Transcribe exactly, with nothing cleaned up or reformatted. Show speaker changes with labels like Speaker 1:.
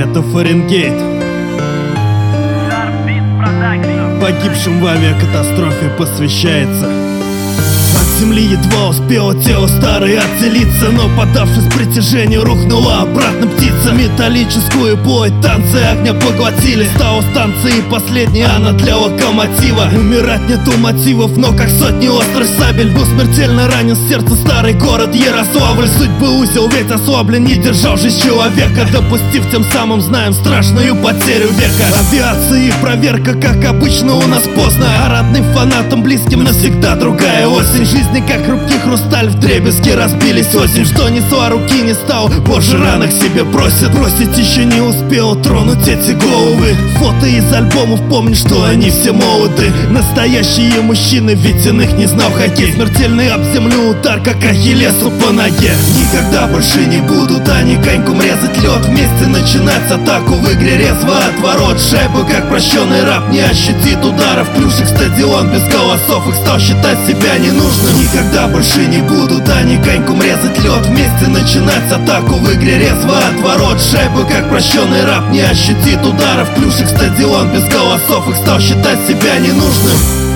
Speaker 1: Это Фаренгейт. Погибшим в авиакатастрофе посвящается. От земли едва успело тело старое отделиться, но, поддавшись притяжению, рухнула обратно птица. Металлическую плоть танцы огня поглотили. Стала станцией последней, она для локомотива. Умирать нету мотивов, но как сотни острых сабель был смертельно ранен в сердце старый город Ярославль. Судьбы узел ведь ослаблен, не держал жизнь человека, допустив тем самым, знаем, страшную потерю века. Авиации проверка, как обычно, у нас поздно, а родным фанатам, близким навсегда другая осень. Жизни как хрупкий хрусталь вдребезги разбились осень. Что несла, руки не стал, позже рано к себе просят. Бросить еще не успел тронуть эти головы. Фото из альбомов, помню, что они все молоды. Настоящие мужчины, ведь иных не знал хоккей. Смертельный об землю удар, как Ахиллесу по ноге. Никогда больше не будут они коньком резать лед. Вместе начинать атаку в игре резво от ворот. Шайба, как прощенный раб, не ощутит ударов. Плюшек стадион без голосов, их стал считать себя ненужным. Никогда больше не будут они коньком резать лед. Вместе начинать атаку в игре резво от ворот. Шайба, как прощенный раб, не ощутит ударов. Плюшек стадион без голосов, их стал считать себя ненужным.